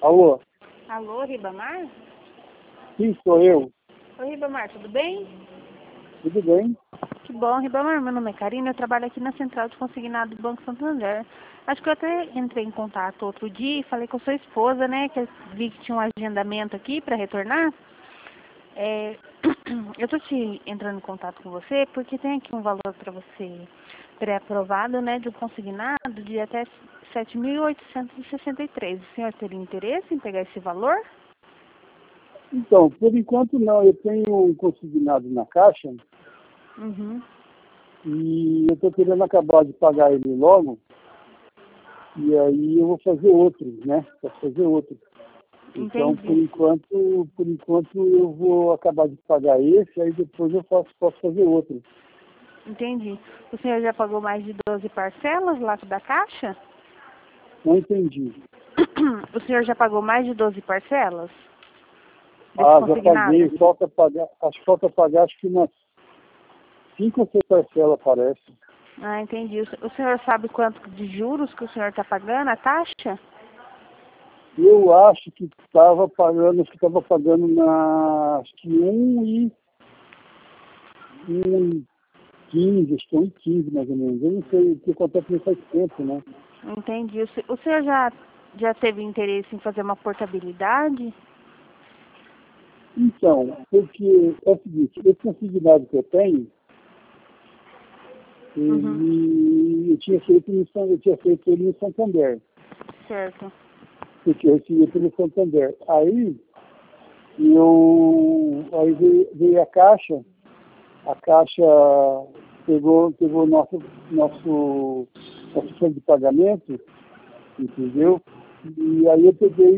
Alô? Alô, Ribamar? Sim, sou eu. Oi, Ribamar, tudo bem? Tudo bem? Que bom, Ribamar, meu nome é Karina, eu trabalho aqui na Central de Consignado do Banco Santander. Acho que eu até entrei em contato outro dia e falei com a sua esposa, né, que eu vi que tinha um agendamento aqui para retornar. Eu tô te entrando em contato com você porque tem aqui um valor para você pré-aprovado, né, de um consignado de até 7.863. O senhor teria interesse em pegar esse valor? Então, por enquanto não. Eu tenho um consignado na Caixa Uhum. e eu estou querendo acabar de pagar ele logo. E aí eu vou fazer outro, né? Posso fazer outro. Então, Entendi. por enquanto eu vou acabar de pagar esse, aí depois eu posso fazer outro. Entendi. O senhor já pagou mais de 12 parcelas lá da Caixa? Não entendi. O senhor já pagou mais de 12 parcelas desse Ah, já consignado? paguei, falta pagar acho que umas 5 ou 6 parcelas, parece. Ah, entendi. O senhor sabe quanto de juros que o senhor está pagando, a taxa? Eu acho que estava pagando acho que 1,15, acho que 1,15 mais ou menos. Eu não sei o que acontece faz tempo, né? Entendi. O senhor já teve interesse em fazer uma portabilidade? Então, porque é o seguinte, esse consignado que eu tenho, Uhum. eu tinha feito ele no Santander, Certo. porque eu recebi pelo Santander. Aí veio a Caixa pegou nosso plano de pagamento, entendeu? E aí eu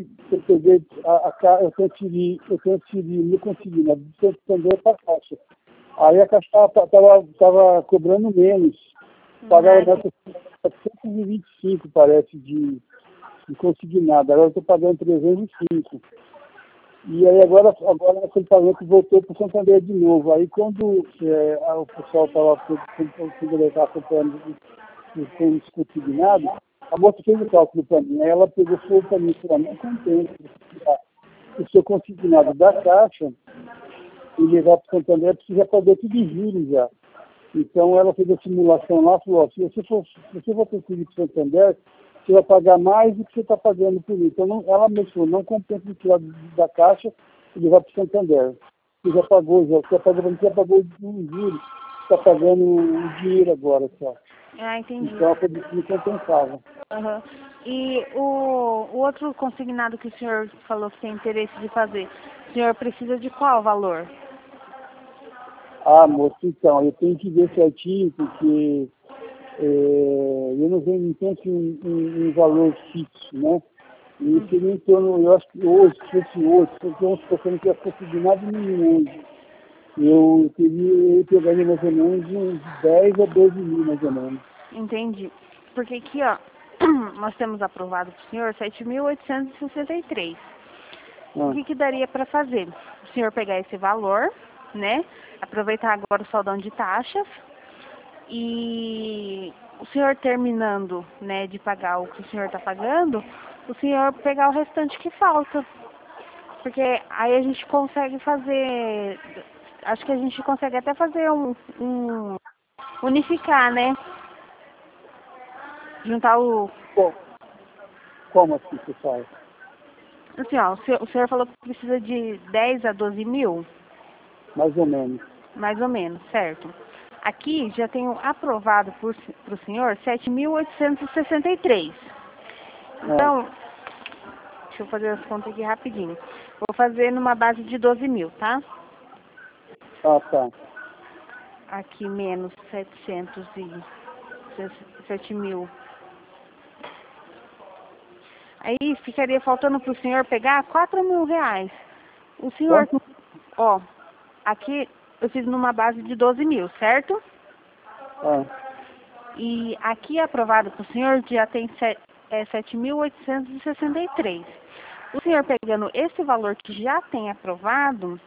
transferi meu consignado do Santander para a Caixa. Aí a Caixa estava cobrando menos. Pagava Ah, 725, parece, de consignado. Agora eu estou pagando 305. E aí agora aquele pagamento voltou para o Santander de novo. Aí quando o pessoal estava acompanhando os consignados, a moça fez o cálculo para mim. Aí ela falou para mim, não compensa o seu consignado da Caixa e levar para o Santander, precisa pagar tudo de juros já. Então ela fez a simulação lá e falou, ó, se você for transferir para o Santander, você vai pagar mais do que você está pagando por isso. Então ela mesmo falou, não compensa tirar da Caixa e levar para o Santander. Você já pagou, você já pagou o juros, está pagando o dinheiro agora só. entendi. Então ela falou que me compensava. Aham. E o outro consignado que o senhor falou que tem interesse de fazer, o senhor precisa de qual valor? Ah, moço, então, eu tenho que ver certinho, porque eu não tenho assim, um valor fixo, né? E seria em torno, eu acho que hoje, se fosse hoje, porque eu não tivesse conseguido nada nenhum hoje, eu pegaria mais ou menos uns 10 a 12 mil, mais ou menos. Entendi. Porque aqui, ó, nós temos aprovado para o senhor 7.863. O Ah, que daria para fazer? O senhor pegar esse valor, né? Aproveitar agora o saldão de taxas e o senhor terminando, né, de pagar o que o senhor está pagando, o senhor pegar o restante que falta. Porque aí a gente consegue fazer, acho que a gente consegue até fazer unificar, né? Juntar bom, como assim você faz? assim, ó, o senhor falou que precisa de 10 a 12 mil, Mais ou menos. mais ou menos, certo? Aqui já tenho aprovado para o senhor 7.863. Ah, Então, deixa eu fazer as contas aqui rapidinho. Vou fazer numa base de 12 mil, tá? tá. Aqui menos 7 mil. Aí ficaria faltando para o senhor pegar 4 mil reais. O senhor, Quanto? ó, aqui eu fiz numa base de 12 mil, certo? Ah, E aqui aprovado para o senhor já tem 7.863. O senhor pegando esse valor que já tem aprovado,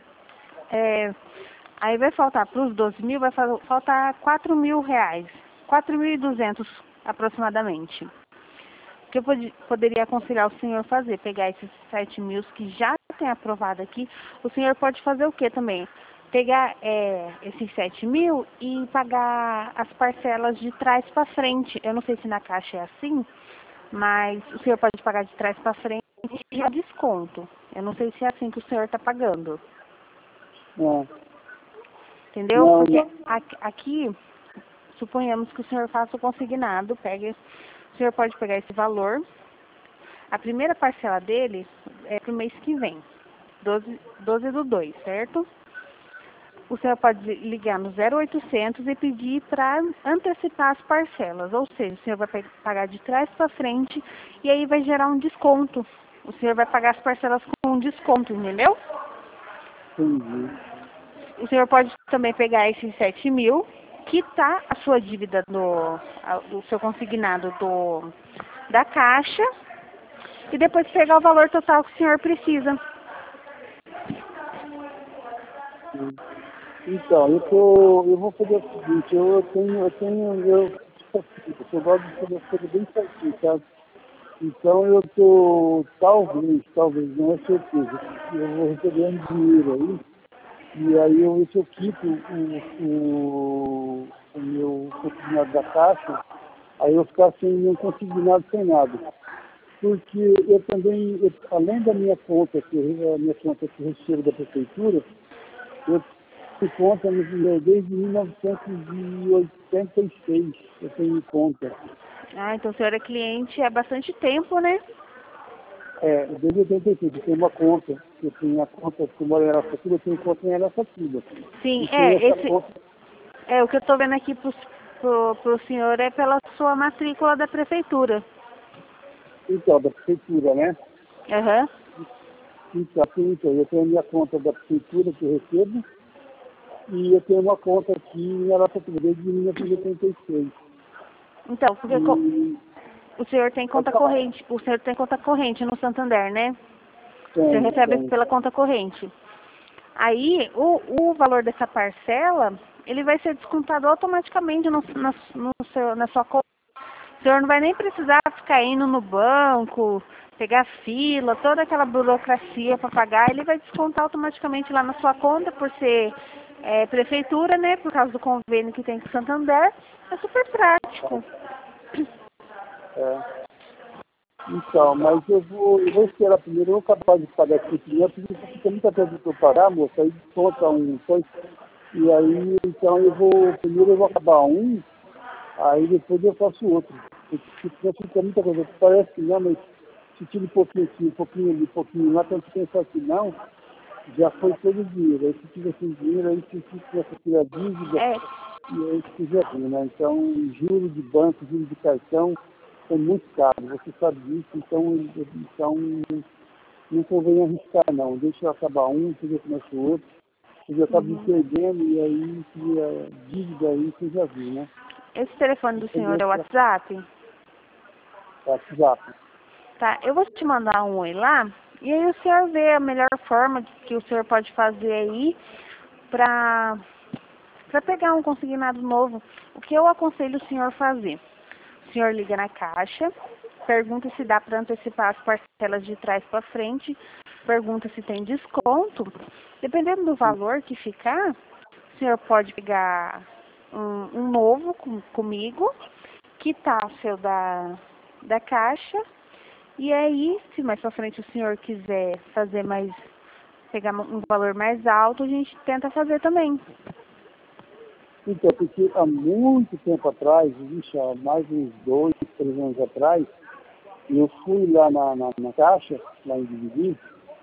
aí vai faltar para os 12 mil, vai faltar 4 mil reais. 4.200 aproximadamente. que eu poderia aconselhar o senhor fazer? Pegar esses 7 mil que já tem aprovado aqui. O senhor pode fazer o que também? Pegar esses 7 mil e pagar as parcelas de trás para frente. Eu não sei se na Caixa é assim, mas o senhor pode pagar de trás para frente e já desconto. Eu não sei se é assim que o senhor está pagando. Não, Entendeu? não, Porque não. aqui, suponhamos que o senhor faça o consignado, o senhor pode pegar esse valor. A primeira parcela dele é para o mês que vem, 12/2, certo? O senhor pode ligar no 0800 e pedir para antecipar as parcelas, ou seja, o senhor vai pagar de trás para frente e aí vai gerar um desconto. O senhor vai pagar as parcelas com um desconto, entendeu? Entendi. O senhor pode também pegar esses 7 mil, quitar a sua dívida do seu consignado da Caixa e depois pegar o valor total que o senhor precisa. Sim. Então, eu vou fazer o seguinte, eu gosto de fazer as coisas bem certinho, sabe? Então talvez, não é certeza, eu vou receber um dinheiro aí, e aí eu ver se eu quito o meu consignado da Caixa, aí eu ficar sem nenhum consignado, sem nada. Porque eu também, além da minha conta, a minha conta que eu recebo da prefeitura, eu tenho conta desde 1986, eu tenho conta. Ah, então o senhor é cliente há bastante tempo, né? Desde 86, eu tenho uma conta, eu tenho a conta que eu moro em Araçatuba, eu tenho conta em Araçatuba. Sim, E tenho essa conta, o que eu estou vendo aqui pro senhor é pela sua matrícula da prefeitura. então, da prefeitura, né? Aham. Então, eu tenho a minha conta da prefeitura que eu recebo, e eu tenho uma conta aqui em Araçatuba, desde 1986. Então, porque E o senhor tem pode conta falar. corrente, o senhor tem conta corrente no Santander, né? O senhor Tenho, recebe tenho. pela conta corrente. Aí, o valor dessa parcela, ele vai ser descontado automaticamente na sua conta. O senhor não vai nem precisar ficar indo no banco, pegar fila, toda aquela burocracia para pagar, ele vai descontar automaticamente lá na sua conta, por ser prefeitura, né? Por causa do convênio que tem com o Santander. É super prático. É. Então, mas eu vou esperar primeiro, eu vou acabar de pagar aqui primeiro, porque fica muita coisa para eu pagar, moça, aí desconta um, coisa, e aí, então primeiro eu vou acabar um, aí depois eu faço outro. Porque senão fica muita coisa, parece que não, mas se tira um pouquinho aqui, um pouquinho ali, um pouquinho lá, quando você pensa que não, já foi todo o dinheiro. Aí se tiver sem dinheiro, aí você começa a tirar dívida, É, e aí fica ruim, né? Então, juros de banco, juros de cartão, são muito caros, você sabe disso, então não convém arriscar não. Deixa eu acabar um, você já começa o outro, você já acaba me uhum. perdendo e aí cria dívida aí, você já viu, né? Esse telefone do Então senhor é o deixa WhatsApp? WhatsApp. Tá, eu vou te mandar um oi lá, e aí o senhor vê a melhor forma que o senhor pode fazer aí para pegar um consignado novo. O que eu aconselho o senhor fazer? O senhor liga na Caixa, pergunta se dá para antecipar as parcelas de trás para frente, pergunta se tem desconto. Dependendo do valor que ficar, o senhor pode pegar um novo comigo, quitar o seu da Caixa, e aí, se mais para frente o senhor quiser fazer pegar um valor mais alto, a gente tenta fazer também. Então, porque há muito tempo atrás, vixe, há mais de uns 2, 3 anos atrás, eu fui lá na Caixa, lá em Dividi,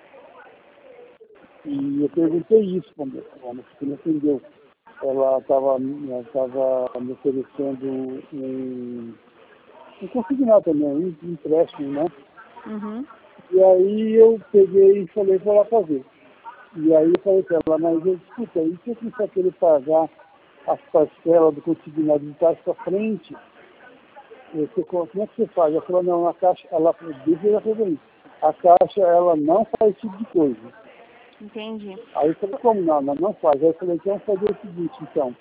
e eu perguntei isso para a moça que me atendeu. Ela estava me oferecendo um consignado também, um empréstimo, né? Uhum. E aí eu peguei e falei para ela fazer. E aí eu falei para ela, mas eu, escuta, e se eu começar a querer pagar as parcelas do consignado de trás para frente, como é que você faz? Ela falou, não, a Caixa, ela falou isso. A Caixa, ela não faz esse tipo de coisa. Entendi. Aí eu falei, como não? Ela não faz. Aí eu falei, então vamos fazer o seguinte, então.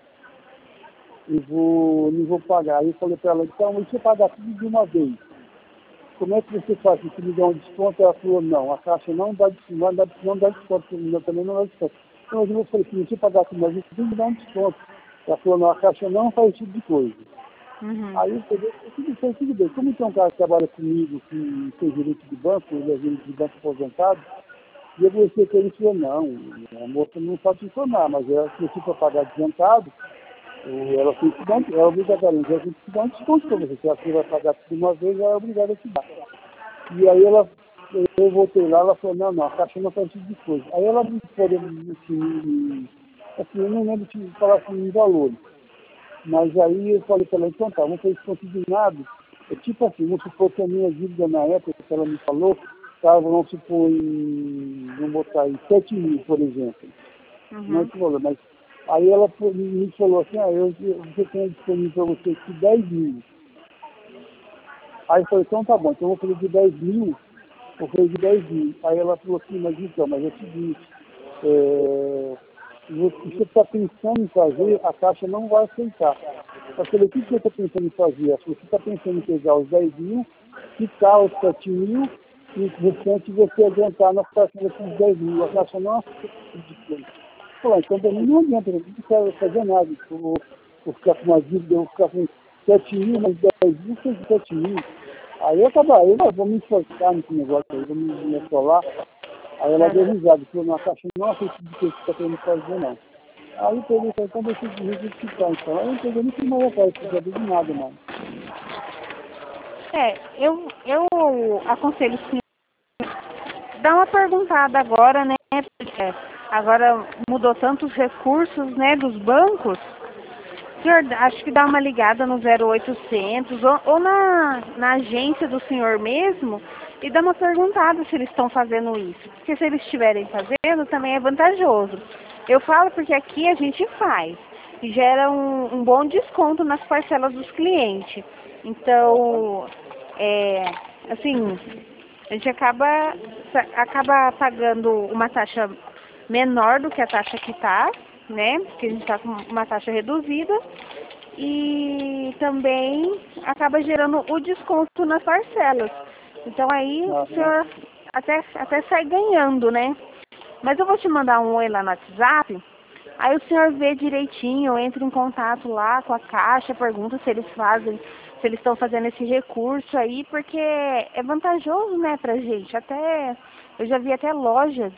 Não vou pagar. Aí eu falei para ela, então, e se eu pagar tudo de uma vez? como é que você faz? Você me dá um desconto? Ela falou, não, a Caixa não dá desconto, não dá desconto, eu também não dá desconto. Então eu falei, se você pagar aqui, mas você tem que dar um desconto. Ela falou, não, a Caixa não faz esse tipo de coisa. Aí eu peguei, tudo bem. Como tem um cara que trabalha comigo, que tem gerente de banco, ele é gerente de banco aposentado, e eu conversei com ele e falou, não, a moça não pode te informar, mas ela, se você for pagar adiantado, ela tem que dar, é obrigatoriamente, ela tem que dar um desconto para você. Se ela vai pagar tudo de uma vez, ela é obrigada a te dar. E aí eu voltei lá, ela falou, não, a Caixa não faz esse tipo de coisa. Aí ela me falou, assim, eu não lembro de falar assim em valores. Mas aí eu falei para ela, então tá, vamos fazer isso consignado. É tipo assim, vamos supor que a minha dívida na época que ela me falou, estava, vamos supor, vamos botar aí 7 mil, por exemplo. Não é esse valor, mas aí ela me falou assim, você tem disponível para você aqui 10 mil. Aí eu falei, então tá bom, então eu vou fazer de 10 mil, vou fazer de 10 mil. Aí ela falou assim, mas é o seguinte, você está pensando em fazer, a Caixa não vai aceitar. Eu falei, o que você está pensando em fazer? Ela falou, você está pensando em pegar os 10 mil, quitar os 7 mil, e o restante você adiantar na fração desses 10 mil. A Caixa não aceita esse tipo de coisa. Eu falei, então para mim não adianta, eu não quero fazer nada. Vou ficar com uma dívida, eu vou ficar com 7 mil, mais 10 mil, 7 mil. Aí eu vou me esforçar nesse negócio aí, vou me assolar. Aí ela deu risada, falou, não, a Caixa não aceita de que você está querendo fazer, não. Aí eu peguei, então deixa eu quitar, então. Aí eu peguei, não fui mais atrás, não sabia de nada, mano. Eu aconselho o senhor dar uma perguntada agora, né? Porque agora mudou tantos recursos, né, dos bancos. Senhor, acho que dá uma ligada no 0800 ou na agência do senhor mesmo e dá uma perguntada se eles estão fazendo isso. Porque se eles estiverem fazendo, também é vantajoso. Eu falo porque aqui a gente faz e gera um bom desconto nas parcelas dos clientes. Então, assim, a gente acaba pagando uma taxa menor do que a taxa que está, né? Porque a gente está com uma taxa reduzida e também acaba gerando o desconto nas parcelas. Então aí o senhor até sai ganhando, né? Mas eu vou te mandar um oi lá no WhatsApp, aí o senhor vê direitinho, entra em contato lá com a Caixa, pergunta se eles estão fazendo esse recurso aí, porque é vantajoso, né, pra gente. Eu já vi até loja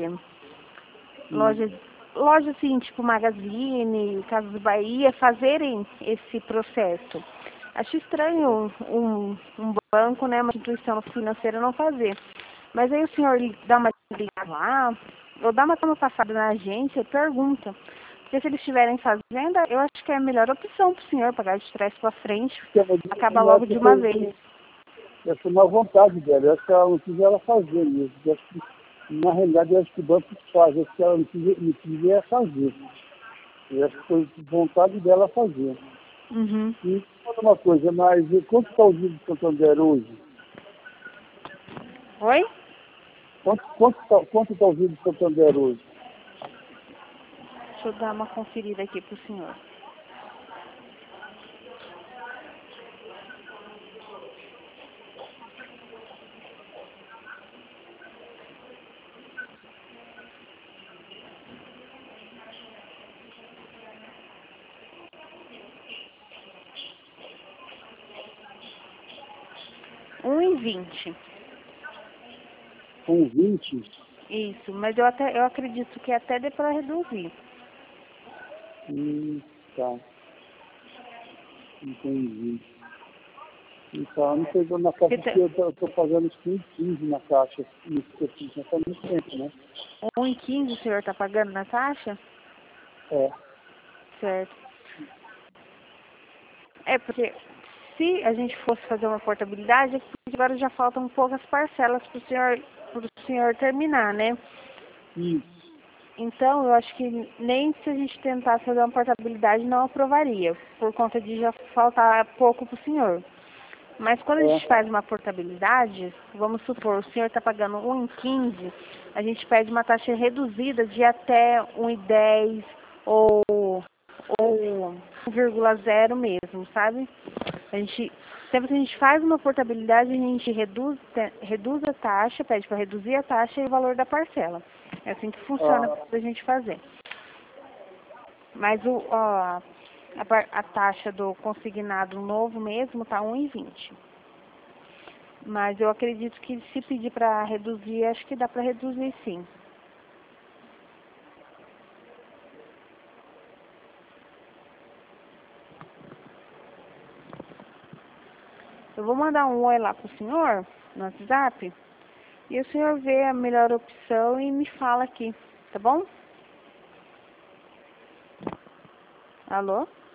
assim, tipo Magazine, Casas Bahia, fazerem esse processo. Acho estranho um banco, né, uma instituição financeira não fazer. Mas aí o senhor dá uma ligada lá, ou dá uma passada na agência e pergunta. Porque se eles estiverem fazendo, eu acho que é a melhor opção para o senhor pagar de trás para frente, acaba logo de uma vez. Essa é uma vontade dela, eu acho que ela não quis ela fazer mesmo. Eu acho que, na realidade, eu acho que o banco faz, eu acho que ela não quis fazer. Eu acho que foi vontade dela fazer. E conta uma coisa, mas quanto está o juros do Santander hoje? Oi? Quanto está o juros do Santander hoje? Deixa eu dar uma conferida aqui para o senhor. R$1,20. 1,20? Isso, mas eu acredito que até dê para reduzir. Tá. Entendi. Então, não pegou na caixa, porque eu estou pagando isso com 1,15 na caixa. Isso que eu fiz já faz muito tempo, né? 1,15 o senhor está pagando na taxa? É. Certo. Porque se a gente fosse fazer uma portabilidade, é que agora já faltam poucas parcelas para o senhor terminar, né? Isso. Então, eu acho que nem se a gente tentasse fazer uma portabilidade não aprovaria, por conta de já faltar pouco para o senhor. Mas quando a gente faz uma portabilidade, vamos supor, o senhor está pagando 1,15, a gente pede uma taxa reduzida de até 1,10 ou 1,0 mesmo, sabe? A gente Sempre que a gente faz uma portabilidade, a gente reduz a taxa, pede para reduzir a taxa e o valor da parcela. É assim que funciona para a gente fazer. Mas a taxa do consignado novo mesmo está 1,20. Mas eu acredito que se pedir para reduzir, acho que dá para reduzir sim. Eu vou mandar um oi lá pro senhor, no WhatsApp, e o senhor vê a melhor opção e me fala aqui, tá bom? Alô?